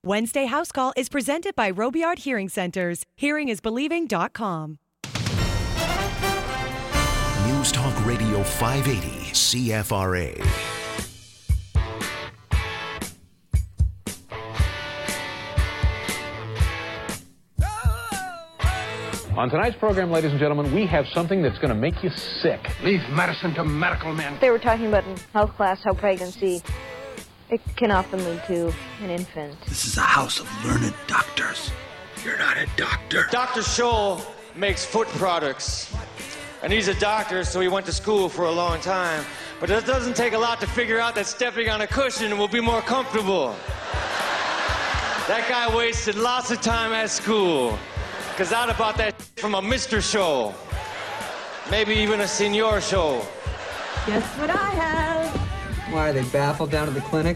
Wednesday House Call is presented by Robiard Hearing Centers. Hearingisbelieving.com. News Talk Radio 580 CFRA. On tonight's program, ladies and gentlemen, we have something that's going to make you sick. Leave medicine to medical men. They were talking about in health class how pregnancy, it can often lead to an infant. This is a house of learned doctors. You're not a doctor. Dr. Scholl makes foot products. And he's a doctor, so he went to school for a long time. But it doesn't take a lot to figure out that stepping on a cushion will be more comfortable. That guy wasted lots of time at school. Because I'd bought that from a Mr. Scholl. Maybe even a Senor Scholl. Guess what I have? Why, are they baffled down at the clinic?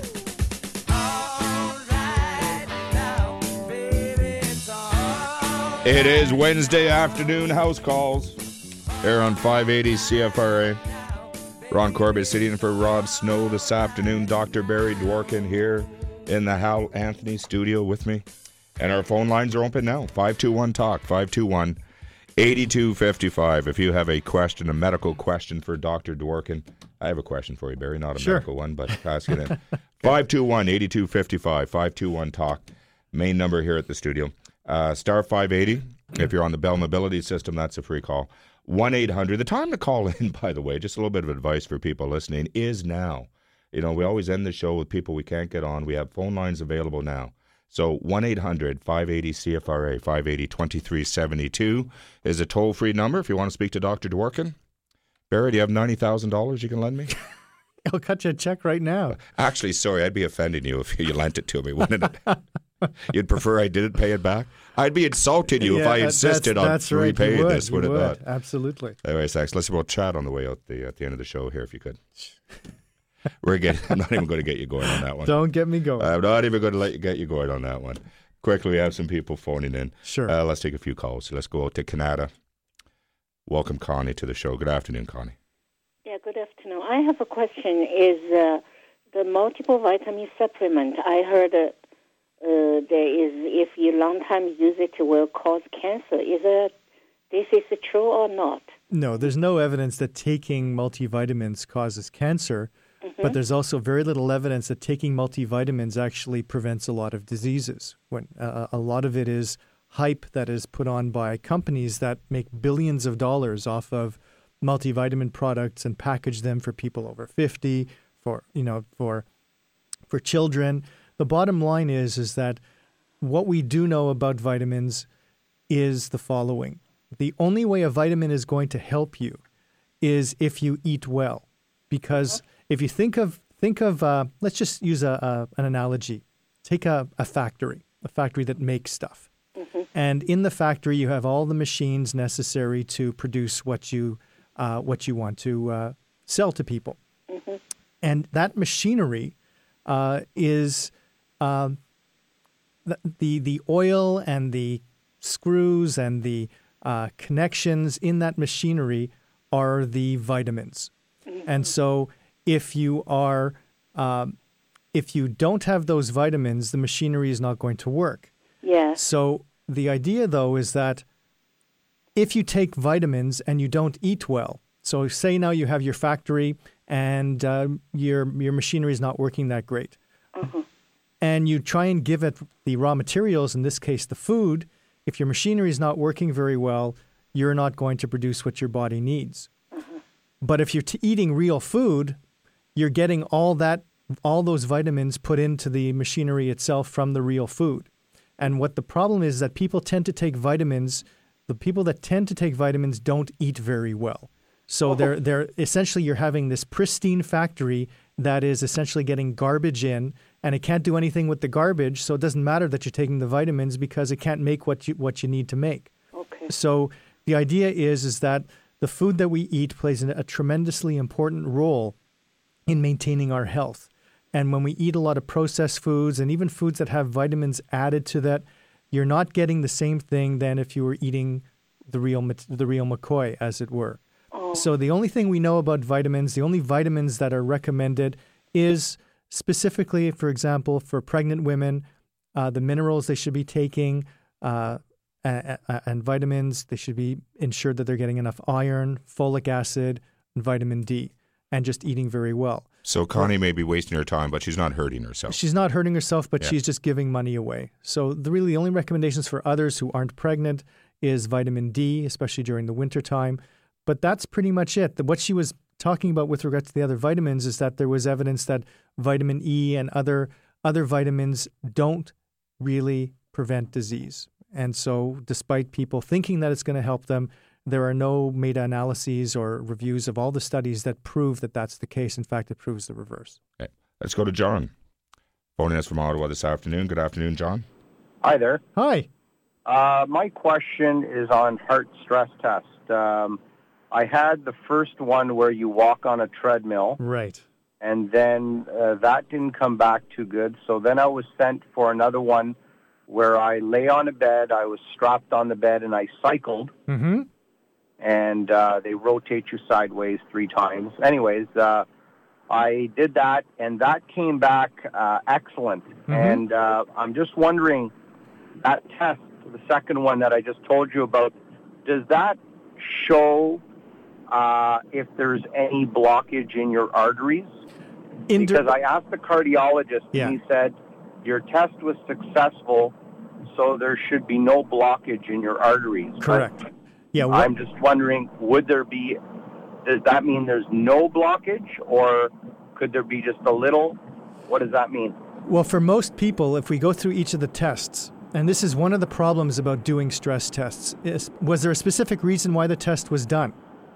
It is Wednesday afternoon house calls here on 580 CFRA. Ron Corbett sitting in for Rod Snow this afternoon. Dr. Barry Dworkin here in the Hal Anthony studio with me. And our phone lines are open now. 521-TALK, 521-8255. If you have a question, a medical question for Dr. Dworkin. I have a question for you, Barry. Not a medical one, but ask it in. 521-8255, 521-TALK. Main number here at the studio. Star 580. If you're on the Bell Mobility System, that's a free call. 1-800. The time to call in, by the way, just a little bit of advice for people listening, is now. You know, we always end the show with people we can't get on. We have phone lines available now. So 1-800-580-CFRA, 580-2372 is a toll-free number if you want to speak to Dr. Dworkin. Barry, do you have $90,000 you can lend me? I'll cut you a check right now. Actually, sorry, I'd be offending you if you lent it to me, wouldn't it? You'd prefer I didn't pay it back? I'd be insulting you if I insisted on repaying this, would it not? Absolutely. Anyway, thanks. Let's chat on the way out at the end of the show here, if you could. I'm not even going to get you going on that one. Don't get me going. I'm not even going to get you going on that one. Quickly, we have some people phoning in. Sure. Let's take a few calls. Let's go out to Canada. Welcome, Connie, to the show. Good afternoon, Connie. Yeah, good afternoon. I have a question. Is the multiple vitamin supplement, I heard there is, if you long time use it, will cause cancer. This is true or not? No, there's no evidence that taking multivitamins causes cancer. But there's also very little evidence that taking multivitamins actually prevents a lot of diseases. When a lot of it is hype that is put on by companies that make billions of dollars off of multivitamin products and package them for people over 50, for children. The bottom line is that what we do know about vitamins is the following. The only way a vitamin is going to help you is if you eat well, because if you think of let's just use an analogy. Take a factory that makes stuff. And in the factory, you have all the machines necessary to produce what you want to sell to people. And that machinery is the oil and the screws and the connections in that machinery are the vitamins. And so if you don't have those vitamins, the machinery is not going to work. Yeah. So the idea, though, is that if you take vitamins and you don't eat well, so say now you have your factory and your machinery is not working that great, and you try and give it the raw materials, in this case the food, if your machinery is not working very well, you're not going to produce what your body needs. But if you're eating real food, you're getting all those vitamins put into the machinery itself from the real food. And what the problem is that people tend to take vitamins. The people that tend to take vitamins don't eat very well. So they're essentially, you're having this pristine factory that is essentially getting garbage in, and it can't do anything with the garbage. So it doesn't matter that you're taking the vitamins because it can't make what you need to make. Okay. So the idea is that the food that we eat plays a tremendously important role in maintaining our health. And when we eat a lot of processed foods and even foods that have vitamins added to that, you're not getting the same thing than if you were eating the real McCoy, as it were. So the only thing we know about vitamins, the only vitamins that are recommended is specifically, for example, for pregnant women the minerals they should be taking, and vitamins. They should be ensured that they're getting enough iron, folic acid, and vitamin D, and just eating very well. So Connie may be wasting her time, but she's not hurting herself. She's not hurting herself, but she's just giving money away. So the only recommendations for others who aren't pregnant is vitamin D, especially during the wintertime. But that's pretty much it. What she was talking about with regards to the other vitamins is that there was evidence that vitamin E and other vitamins don't really prevent disease. And so despite people thinking that it's going to help them, there are no meta-analyses or reviews of all the studies that prove that that's the case. In fact, it proves the reverse. Okay. Let's go to John, phoning us from Ottawa this afternoon. Good afternoon, John. Hi there. Hi. My question is on heart stress test. I had the first one where you walk on a treadmill. Right. And then that didn't come back too good. So then I was sent for another one where I lay on a bed, I was strapped on the bed, and I cycled. Mm-hmm. And they rotate you sideways 3 times. Anyways, I did that, and that came back excellent. Mm-hmm. And I'm just wondering, that test, the second one that I just told you about, does that show if there's any blockage in your arteries? Because I asked the cardiologist, and he said, your test was successful, so there should be no blockage in your arteries. Correct. Yeah, I'm just wondering, does that mean there's no blockage, or could there be just a little? What does that mean? Well, for most people, if we go through each of the tests, and this is one of the problems about doing stress tests, was there a specific reason why the test was done?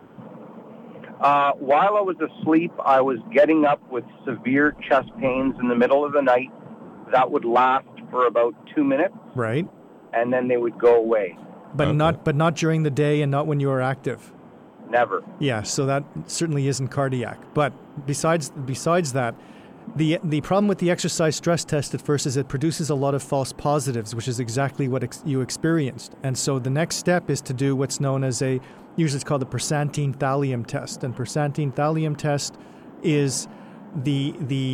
While I was asleep, I was getting up with severe chest pains in the middle of the night that would last for about 2 minutes. Right. And then they would go away. But not during the day and not when you are active. Never. Yeah, so that certainly isn't cardiac. But besides that, the problem with the exercise stress test at first is it produces a lot of false positives, which is exactly what you experienced. And so the next step is to do what's known as usually it's called the persantine thallium test. And persantine thallium test is the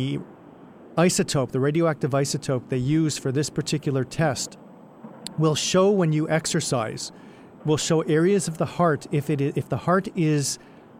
isotope, the radioactive isotope they use for this particular test will show when you exercise, will show areas of the heart. If the heart is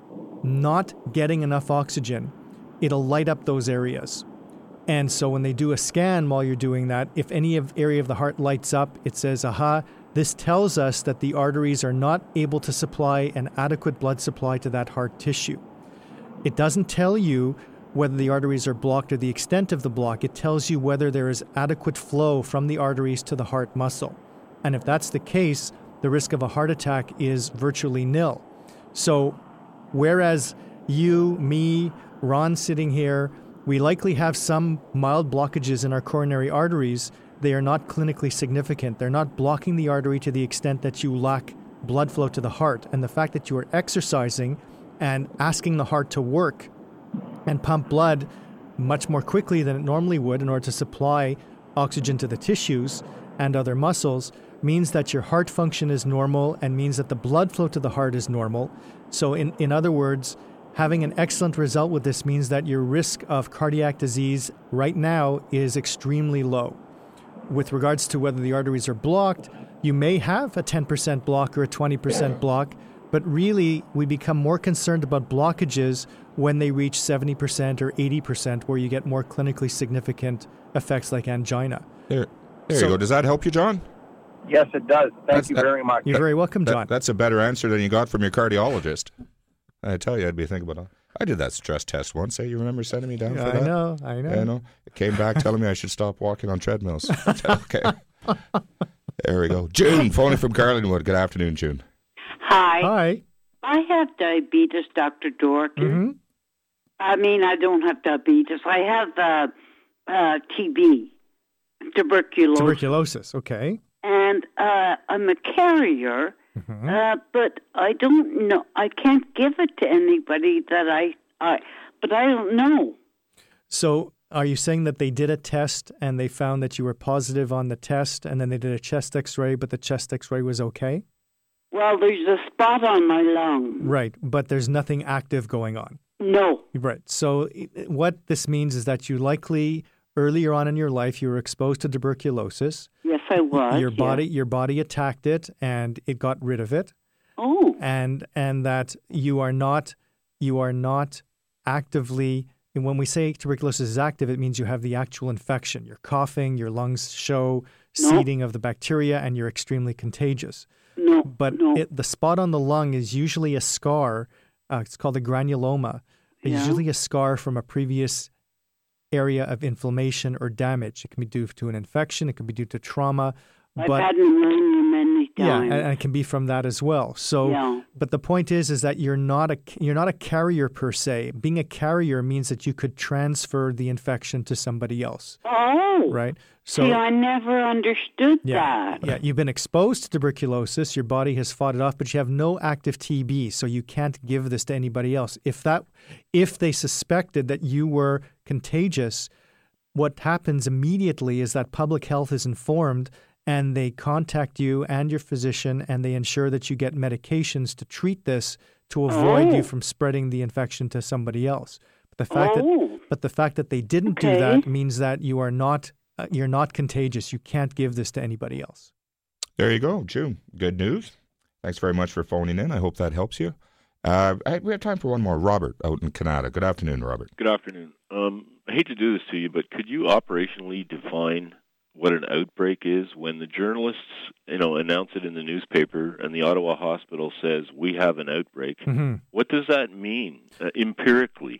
not getting enough oxygen, it'll light up those areas. And so when they do a scan while you're doing that, if any area of the heart lights up, it says, aha, this tells us that the arteries are not able to supply an adequate blood supply to that heart tissue. It doesn't tell you whether the arteries are blocked or the extent of the block. It tells you whether there is adequate flow from the arteries to the heart muscle. And if that's the case, the risk of a heart attack is virtually nil. So whereas you, me, Ron sitting here, we likely have some mild blockages in our coronary arteries, they are not clinically significant. They're not blocking the artery to the extent that you lack blood flow to the heart. And the fact that you are exercising and asking the heart to work and pump blood much more quickly than it normally would in order to supply oxygen to the tissues and other muscles means that your heart function is normal and means that the blood flow to the heart is normal. So in other words, having an excellent result with this means that your risk of cardiac disease right now is extremely low. With regards to whether the arteries are blocked, you may have a 10% block or a 20% block, but really we become more concerned about blockages when they reach 70% or 80%, where you get more clinically significant effects like angina. There you go. Does that help you, John? Yes, it does. Thank you very much. You're very welcome, John. That's a better answer than you got from your cardiologist. I tell you, I'd be thinking about it. I did that stress test once. You remember sending me down for that? I know. I know. It came back telling me I should stop walking on treadmills. Okay. There we go. June, phoning from Carlingwood. Good afternoon, June. Hi. Hi. I have diabetes, Dr. Dorkin. Mm-hmm. I mean, I don't have diabetes. I have TB, tuberculosis. Tuberculosis, okay. And I'm a carrier, but I don't know. I can't give it to anybody that but I don't know. So are you saying that they did a test and they found that you were positive on the test and then they did a chest x-ray, but the chest x-ray was okay? Well, there's a spot on my lung. Right, but there's nothing active going on. No. Right. So what this means is that you likely earlier on in your life, you were exposed to tuberculosis. Yes, I was. Your body attacked it, and it got rid of it. Oh. And that you are not actively. And when we say tuberculosis is active, it means you have the actual infection. You're coughing, your lungs show seeding of the bacteria, and you're extremely contagious. But the spot on the lung is usually a scar. It's called a granuloma. It's usually a scar from a previous area of inflammation or damage. It can be due to an infection. It can be due to trauma. I've had pneumonia many times. Yeah, and it can be from that as well. So, but the point is that you're not a carrier per se. Being a carrier means that you could transfer the infection to somebody else. Oh, right. So, see, I never understood that. Yeah, you've been exposed to tuberculosis. Your body has fought it off, but you have no active TB, so you can't give this to anybody else. If they suspected that you were contagious, what happens immediately is that public health is informed, and they contact you and your physician, and they ensure that you get medications to treat this to avoid you from spreading the infection to somebody else. But the fact that they didn't do that means that you're not contagious. You can't give this to anybody else. There you go, June. Good news. Thanks very much for phoning in. I hope that helps you. We have time for one more. Robert out in Canada. Good afternoon, Robert. Good afternoon. I hate to do this to you, but could you operationally define what an outbreak is when the journalists, announce it in the newspaper and the Ottawa hospital says we have an outbreak? Mm-hmm. What does that mean empirically?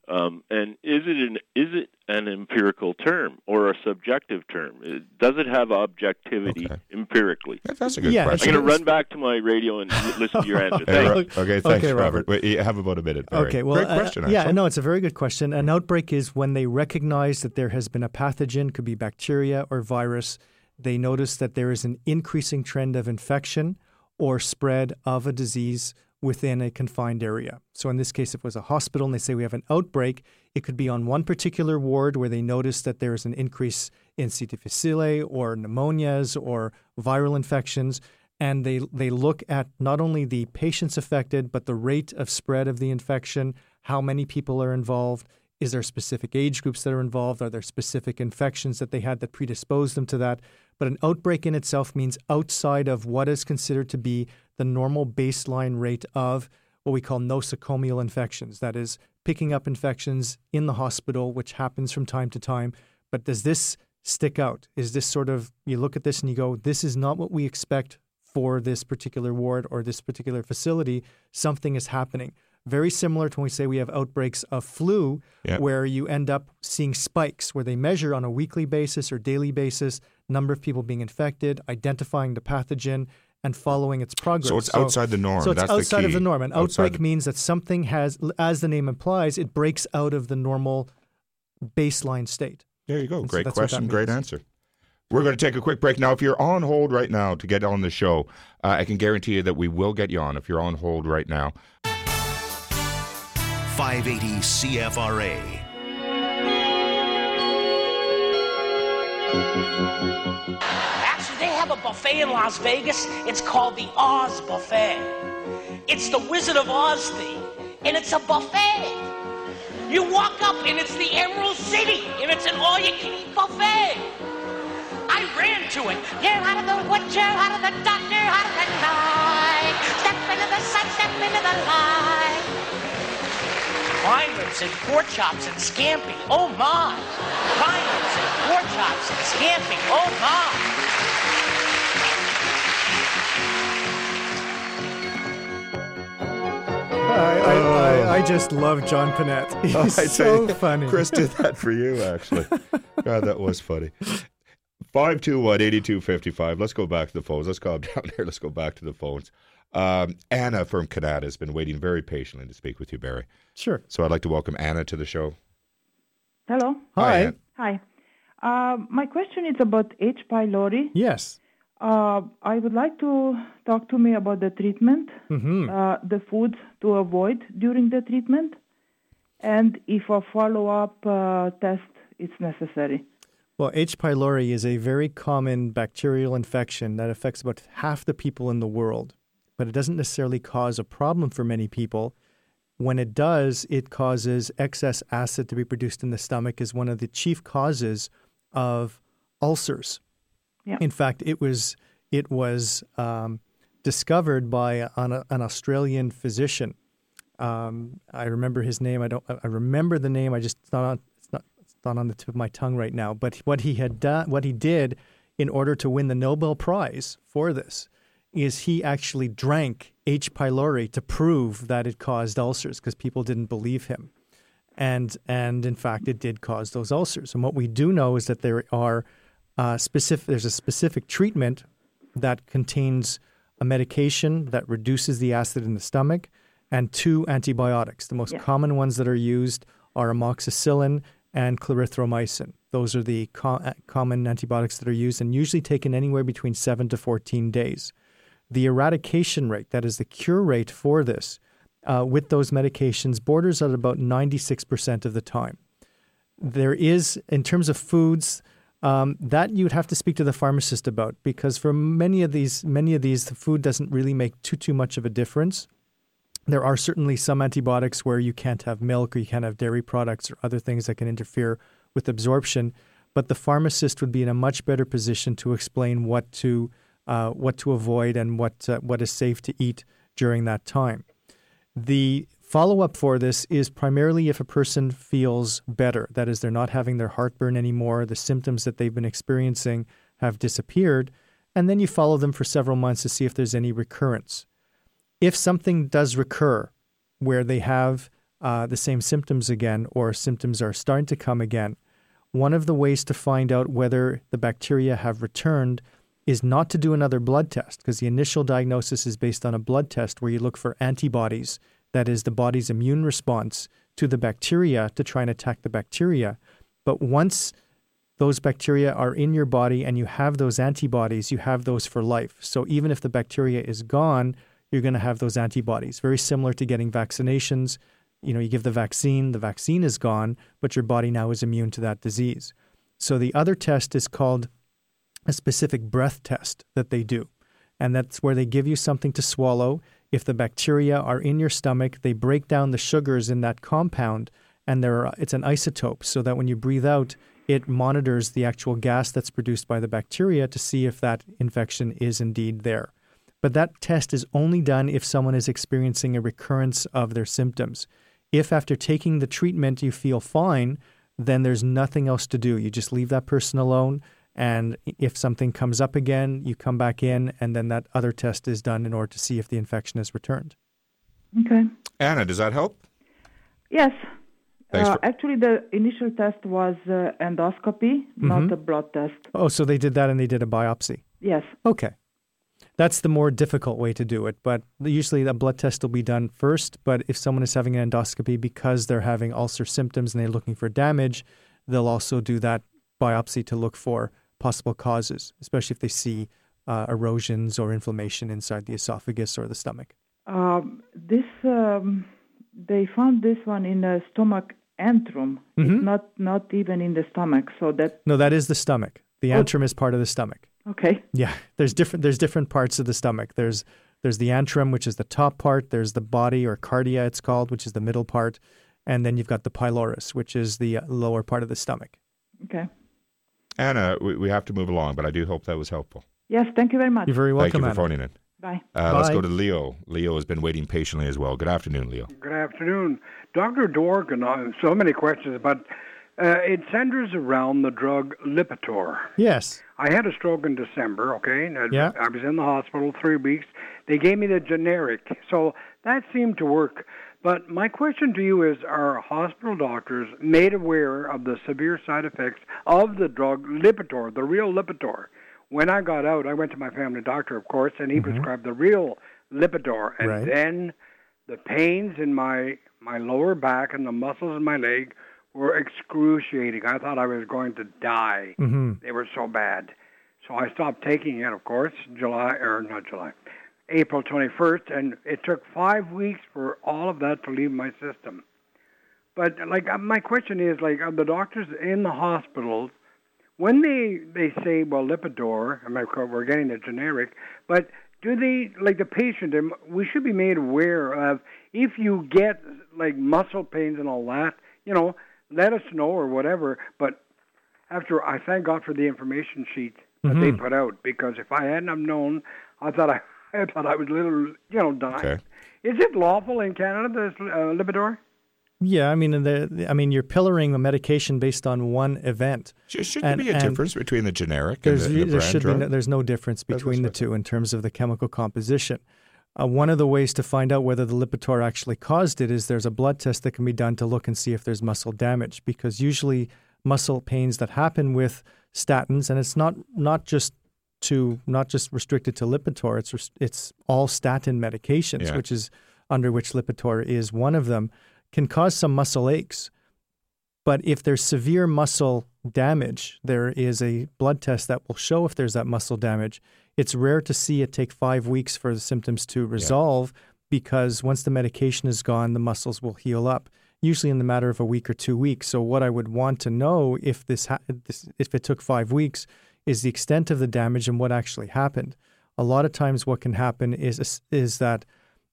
And is it an empirical term or a subjective term? Does it have objectivity empirically? That's a good question. I'm going to run back to my radio and listen to your answer. Thanks. Okay, thanks, Robert. Wait, you have about a minute. Barry. Okay, well, great question. Actually. It's a very good question. An outbreak is when they recognize that there has been a pathogen, could be bacteria or virus. They notice that there is an increasing trend of infection or spread of a disease within a confined area. So in this case, if it was a hospital and they say we have an outbreak, it could be on one particular ward where they notice that there is an increase in C. difficile or pneumonias or viral infections, and they look at not only the patients affected, but the rate of spread of the infection, how many people are involved, is there specific age groups that are involved, are there specific infections that they had that predisposed them to that. But an outbreak in itself means outside of what is considered to be the normal baseline rate of what we call nosocomial infections. That is, picking up infections in the hospital, which happens from time to time. But does this stick out? Is this sort of, you look at this and you go, this is not what we expect for this particular ward or this particular facility. Something is happening. Very similar to when we say we have outbreaks of flu, where you end up seeing spikes, where they measure on a weekly basis or daily basis number of people being infected, identifying the pathogen, and following its progress. So it's outside the norm. So it's That's outside the key. of the norm. An outbreak means that something has, as the name implies, it breaks out of the normal baseline state. There you go. And Great so question. Great answer. We're going to take a quick break. Now, if you're on hold right now to get on the show, I can guarantee you that we will get you on if you're on hold right now. 580 CFRA. Actually, they have a buffet in Las Vegas. It's called the Oz Buffet. It's the Wizard of Oz theme, and it's a buffet. You walk up, and it's the Emerald City, and it's an all-you-can-eat buffet. I ran to it. You're out of the butcher, out of the doctor, out of the night. Step into the sun, step into the light. Prime ribs and pork chops and scampi, oh my! Prime ribs and pork chops and scampi, oh my! I just love John Panette. He's so funny. Chris did that for you, actually. God, that was funny. 521-8255. Let's go back to the phones. Let's calm down here. Let's go back to the phones. Anna from Canada has been waiting very patiently to speak with you, Barry. Sure. So I'd like to welcome Anna to the show. Hello. Hi. Hi. My question is about H. pylori. Yes. I would like to talk to me about the treatment, the foods to avoid during the treatment, and if a follow-up test is necessary. Well, H. pylori is a very common bacterial infection that affects about half the people in the world, but it doesn't necessarily cause a problem for many people. When it does, it causes excess acid to be produced in the stomach, is one of the chief causes of ulcers. Yeah. In fact, it was discovered by an Australian physician. I remember his name. I remember the name. It's not on the tip of my tongue right now. But what he did in order to win the Nobel Prize for this is he actually drank H. pylori to prove that it caused ulcers, because people didn't believe him. And in fact, it did cause those ulcers. And what we do know is that there's a specific treatment that contains a medication that reduces the acid in the stomach and 2 antibiotics. The most common ones that are used are amoxicillin and clarithromycin. Those are the common antibiotics that are used and usually taken anywhere between 7 to 14 days. The eradication rate, that is the cure rate for this, with those medications, borders at about 96% of the time. There is, in terms of foods, that you'd have to speak to the pharmacist about, because for many of these, the food doesn't really make too much of a difference. There are certainly some antibiotics where you can't have milk or you can't have dairy products or other things that can interfere with absorption, but the pharmacist would be in a much better position to explain what to avoid and what is safe to eat during that time. The follow-up for this is primarily if a person feels better. That is, they're not having their heartburn anymore, the symptoms that they've been experiencing have disappeared, and then you follow them for several months to see if there's any recurrence. If something does recur where they have the same symptoms again, or symptoms are starting to come again, one of the ways to find out whether the bacteria have returned is not to do another blood test, because the initial diagnosis is based on a blood test where you look for antibodies, that is the body's immune response to the bacteria to try and attack the bacteria. But once those bacteria are in your body and you have those antibodies, you have those for life. So even if the bacteria is gone, you're going to have those antibodies. Very similar to getting vaccinations. You give the vaccine is gone, but your body now is immune to that disease. So the other test is called a specific breath test that they do. And that's where they give you something to swallow. If the bacteria are in your stomach, they break down the sugars in that compound, and it's an isotope, so that when you breathe out, it monitors the actual gas that's produced by the bacteria to see if that infection is indeed there. But that test is only done if someone is experiencing a recurrence of their symptoms. If after taking the treatment you feel fine, then there's nothing else to do. You just leave that person alone. And if something comes up again, you come back in, and then that other test is done in order to see if the infection has returned. Okay. Anna, does that help? Yes. Actually, the initial test was endoscopy, not a blood test. Oh, so they did that and they did a biopsy? Yes. Okay. That's the more difficult way to do it, but usually the blood test will be done first. But if someone is having an endoscopy because they're having ulcer symptoms and they're looking for damage, they'll also do that biopsy to look for possible causes, especially if they see erosions or inflammation inside the esophagus or the stomach. They found this one in the stomach antrum. Mm-hmm. It's not even in the stomach. No, that is the stomach. The antrum is part of the stomach. Okay. Yeah, there's different parts of the stomach. There's the antrum, which is the top part. There's the body, or cardia, it's called, which is the middle part, and then you've got the pylorus, which is the lower part of the stomach. Okay. Anna, we have to move along, but I do hope that was helpful. Yes, thank you very much. You're very welcome, Thank you for Anna. phoning in. Bye. Let's go to Leo. Leo has been waiting patiently as well. Good afternoon, Leo. Good afternoon. Dr. Dworkin, so many questions, but it centers around the drug Lipitor. Yes. I had a stroke in December, okay? Yeah. I was in the hospital 3 weeks. They gave me the generic, so that seemed to work. But my question to you is, are hospital doctors made aware of the severe side effects of the drug Lipitor, the real Lipitor? When I got out, I went to my family doctor, of course, and he prescribed the real Lipitor. And then the pains in my lower back and the muscles in my leg were excruciating. I thought I was going to die. Mm-hmm. They were so bad. So I stopped taking it, of course, April 21st, and it took 5 weeks for all of that to leave my system. But, my question is, of the doctors in the hospitals, when they say, well, Lipitor, we're getting the generic, but do they, the patient, we should be made aware of, if you get, like muscle pains and all that, let us know or whatever. But after, I thank God for the information sheet that they put out, because if I hadn't have known, I thought I was a little, dying. Okay. Is it lawful in Canada, this Lipitor? Yeah, I mean, you're pillaring a medication based on one event. Should there be a difference between the generic and the brand drug? There's no difference between the two in terms of the chemical composition. One of the ways to find out whether the Lipitor actually caused it is there's a blood test that can be done to look and see if there's muscle damage, because usually muscle pains that happen with statins, and it's not just restricted to Lipitor, it's all statin medications, which is under which Lipitor is one of them, can cause some muscle aches. But if there's severe muscle damage, there is a blood test that will show if there's that muscle damage. It's rare to see it take 5 weeks for the symptoms to resolve, because once the medication is gone, the muscles will heal up, usually in the matter of a week or 2 weeks. So what I would want to know if if it took 5 weeks is the extent of the damage and what actually happened. A lot of times what can happen is that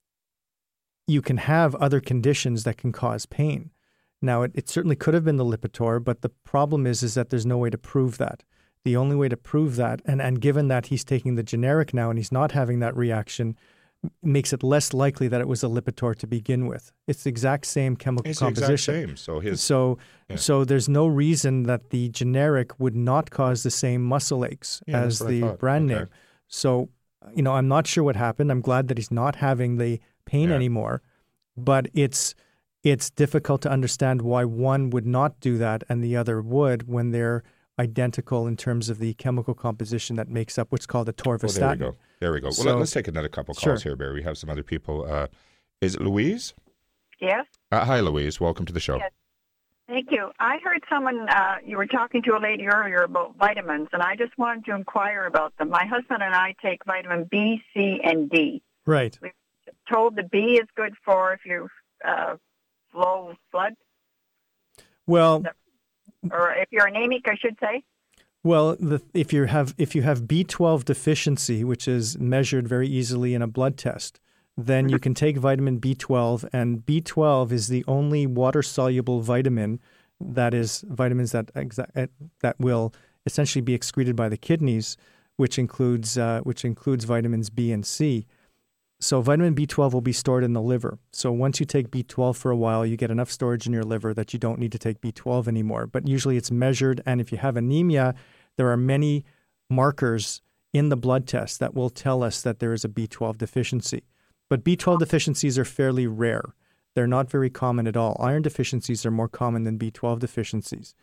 you can have other conditions that can cause pain. Now, it certainly could have been the Lipitor, but the problem is that there's no way to prove that. The only way to prove that, and given that he's taking the generic now and he's not having that reaction, makes it less likely that it was a Lipitor to begin with. It's the exact same chemical composition. It's the exact same. So there's no reason that the generic would not cause the same muscle aches as the brand name. So, I'm not sure what happened. I'm glad that he's not having the pain anymore, but it's difficult to understand why one would not do that and the other would when they're identical in terms of the chemical composition that makes up what's called a torvastatin. Oh, there we go. Well, let's take another couple calls here, Barry. We have some other people. Is it Louise? Yes. Hi, Louise. Welcome to the show. Yes. Thank you. I heard someone, you were talking to a lady earlier about vitamins, and I just wanted to inquire about them. My husband and I take vitamin B, C, and D. Right. We're told the B is good for if you low blood. Well, or if you're anemic, I should say. Well, if you have B12 deficiency, which is measured very easily in a blood test, then you can take vitamin B12, and B12 is the only water-soluble vitamin that is vitamins that will essentially be excreted by the kidneys, which includes vitamins B and C. So vitamin B12 will be stored in the liver. So once you take B12 for a while, you get enough storage in your liver that you don't need to take B12 anymore. But usually it's measured, and if you have anemia, there are many markers in the blood test that will tell us that there is a B12 deficiency. But B12 deficiencies are fairly rare. They're not very common at all. Iron deficiencies are more common than B12 deficiencies.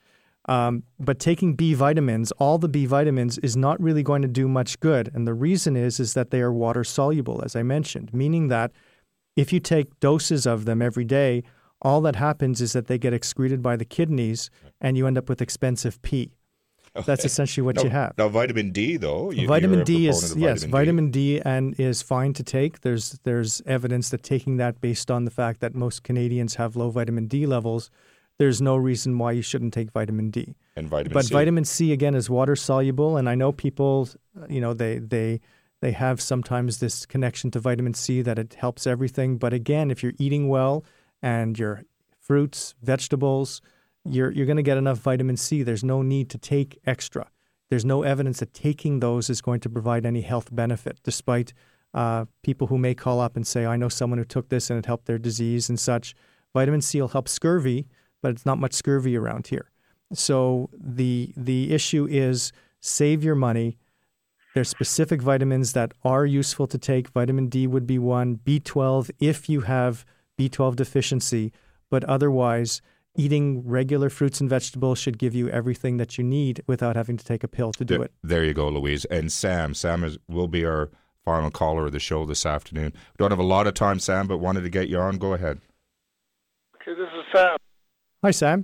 But taking B vitamins, all the B vitamins, is not really going to do much good. And the reason is that they are water soluble, as I mentioned, meaning that if you take doses of them every day, all that happens is that they get excreted by the kidneys and you end up with expensive pee. That's essentially what you have. Now, vitamin D, though. Vitamin D is, vitamin D and is fine to take. There's evidence that taking that based on the fact that most Canadians have low vitamin D levels, there's no reason why you shouldn't take vitamin D. And vitamin C. But vitamin C, again, is water soluble. And I know people, they have sometimes this connection to vitamin C that it helps everything. But again, if you're eating well and your fruits, vegetables, you're going to get enough vitamin C. There's no need to take extra. There's no evidence that taking those is going to provide any health benefit, despite people who may call up and say, I know someone who took this and it helped their disease and such. Vitamin C will help scurvy, but it's not much scurvy around here. So the issue is save your money. There's specific vitamins that are useful to take. Vitamin D would be one. B12 if you have B12 deficiency, but otherwise eating regular fruits and vegetables should give you everything that you need without having to take a pill to do it. There you go, Louise. And Sam will be our final caller of the show this afternoon. We don't have a lot of time, Sam, but wanted to get you on. Go ahead. Okay, this is Sam. Hi, Sam.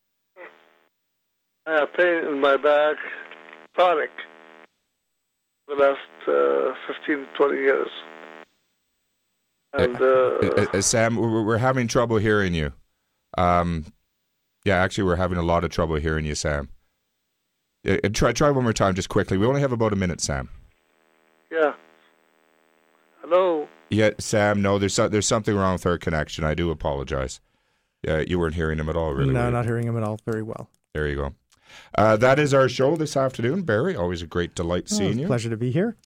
I have pain in my back, chronic, the last 15, 20 years. And Sam, we're having trouble hearing you. Actually, we're having a lot of trouble hearing you, Sam. Try one more time, just quickly. We only have about a minute, Sam. Yeah. Hello? Yeah, Sam, no, there's something wrong with our connection. I do apologize. Yeah, you weren't hearing him at all, really? No, not hearing him at all. Very well. There you go. That is our show this afternoon. Barry, always a great delight seeing you. Pleasure to be here.